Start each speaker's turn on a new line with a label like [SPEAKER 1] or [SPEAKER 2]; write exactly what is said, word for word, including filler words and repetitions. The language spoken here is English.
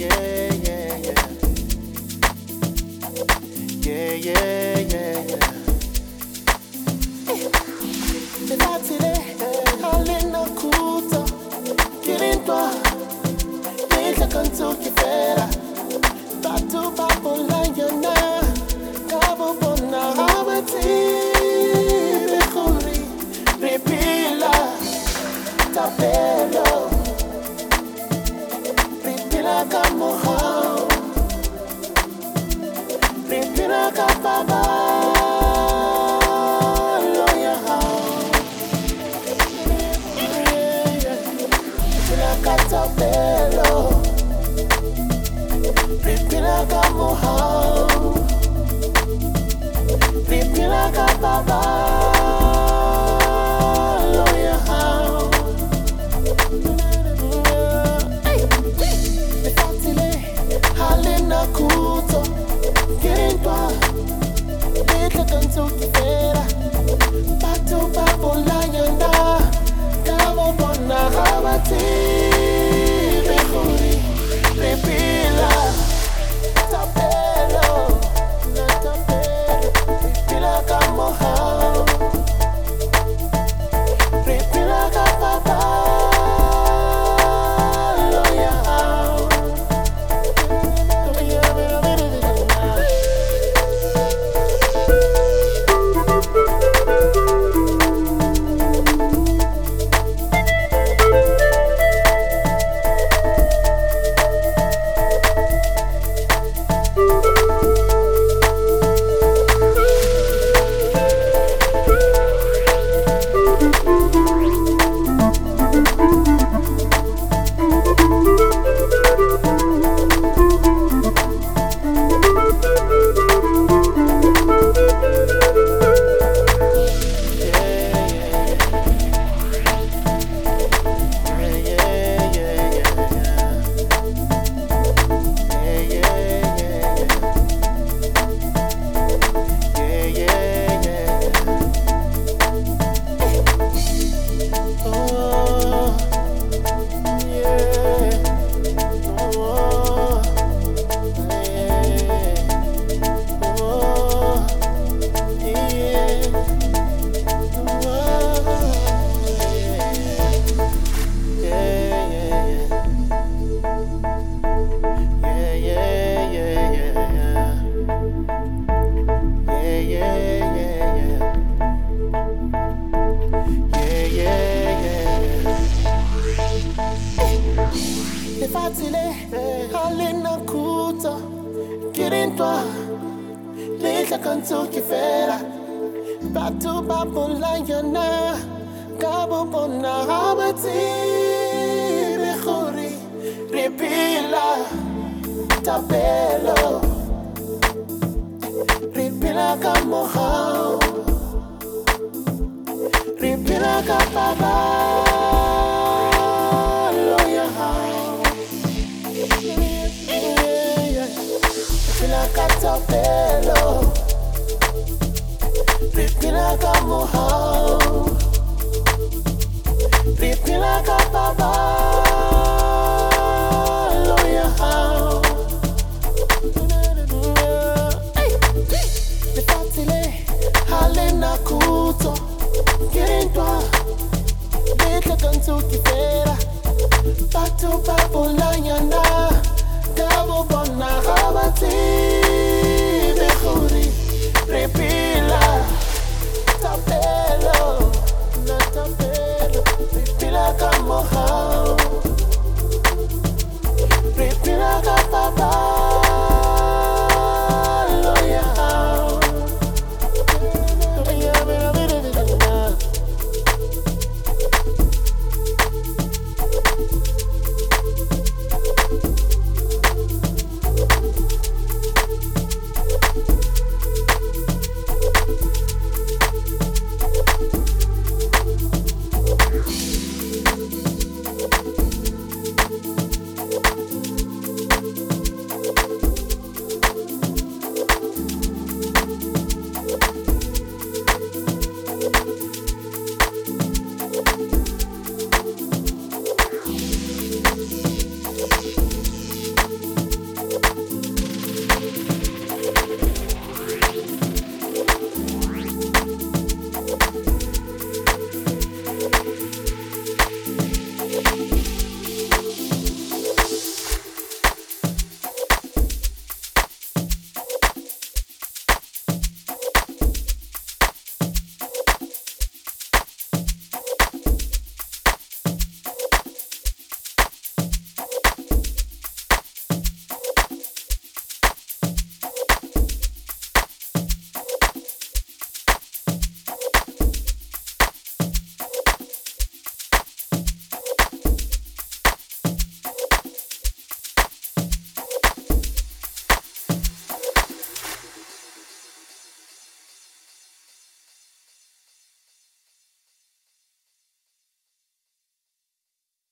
[SPEAKER 1] yeah, yeah, yeah. Yeah, yeah, yeah, yeah. Lefatile, halina kuta, kirintwa, leja kanto kifera, batu babola yana, kabo bona habati, bekuri, ripila, tapelo, ripila kamohao, ripila kapaba. Catapelo, Ripila Kamohao, Ripila Kapaba, Loya Hao. Lefatile, Halina Kuto, Kirintwa, Little Kanto Kifera, Batu Babola Yanda, Kabo Bona Habati. Ripila, tapelo, tapelo, ripila kamohao, ripila kapapa, loya hao. Lefatile, halina kuta, kirintwa, leja kanto kifera, batu babola yana, kabo bona habati, bekuri, ripila, tapelo, ripila kamohao, ripila kapaba. Catapelo, Ripila Kamohao, Ripila Kapaba.